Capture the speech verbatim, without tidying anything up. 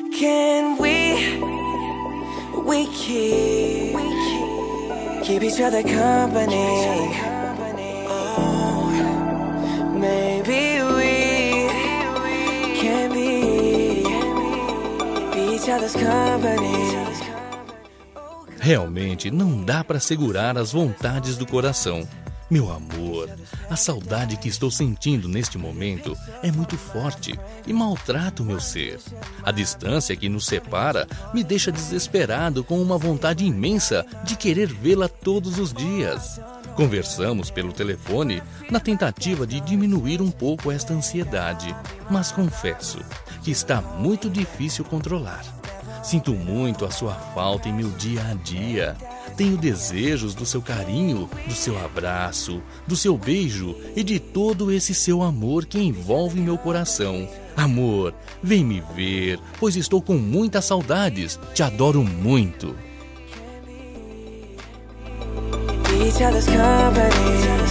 Can we, we keep, keep each other company? Oh, maybe we can be, be each other's company. Realmente não dá para segurar as vontades do coração. Meu amor, a saudade que estou sentindo neste momento é muito forte e maltrata o meu ser. A distância que nos separa me deixa desesperado com uma vontade imensa de querer vê-la todos os dias. Conversamos pelo telefone na tentativa de diminuir um pouco esta ansiedade, mas confesso que está muito difícil controlar. Sinto muito a sua falta em meu dia a dia. Tenho desejos do seu carinho, do seu abraço, do seu beijo e de todo esse seu amor que envolve meu coração. Amor, vem me ver, pois estou com muitas saudades. Te adoro muito. Each other's company.